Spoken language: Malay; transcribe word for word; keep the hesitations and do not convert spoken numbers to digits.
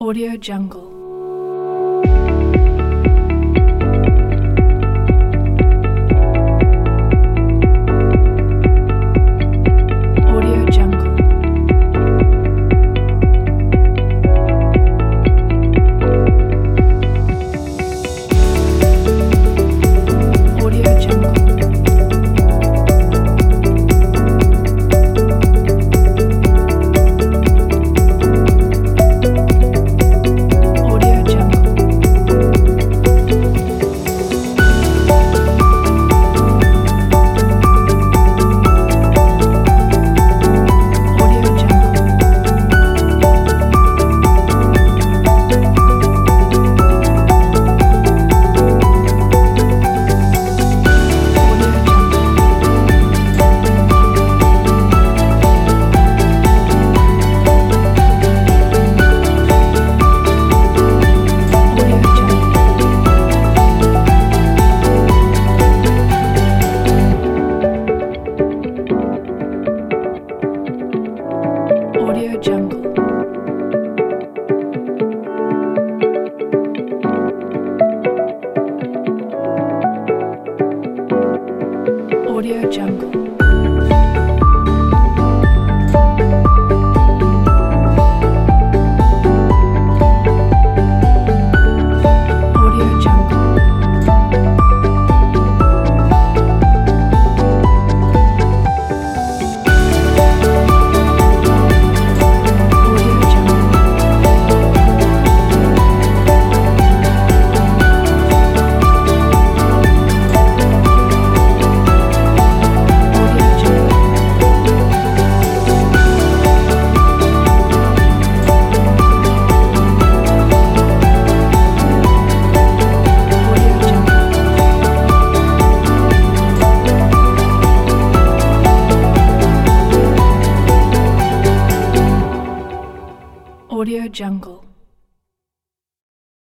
Audio Jungle. Audio Jungle. Audio Jungle. Audio Jungle. Audio Jungle. Audio Jungle. Audio Jungle. Audio Jungle. Audio Jungle. Audio Jungle. Audio Jungle. Audio Jungle. Audio Jungle. Audio Jungle.